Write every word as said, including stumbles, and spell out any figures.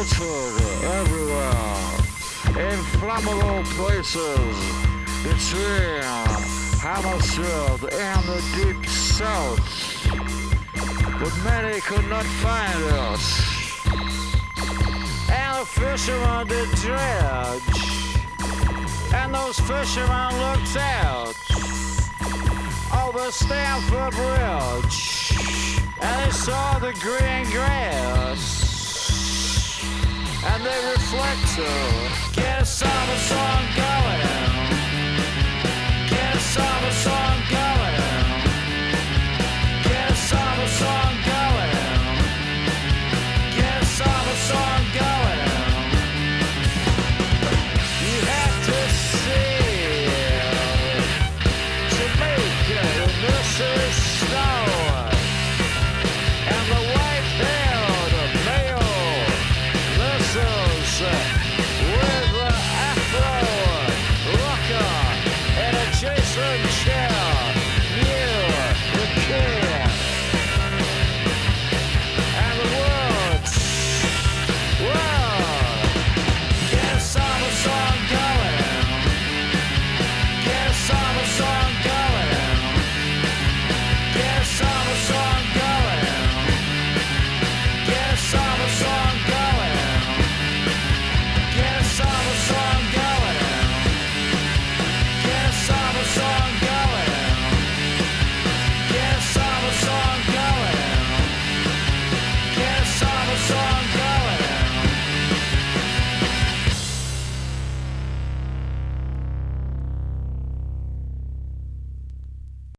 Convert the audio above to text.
scattered everywhere in flammable places between Hammersmith and the deep south. But many could not find us, and the fishermen did dredge, and those fishermen looked out over Stamford Bridge, and they saw the green grass, and they reflected, get a summer song going, get a summer song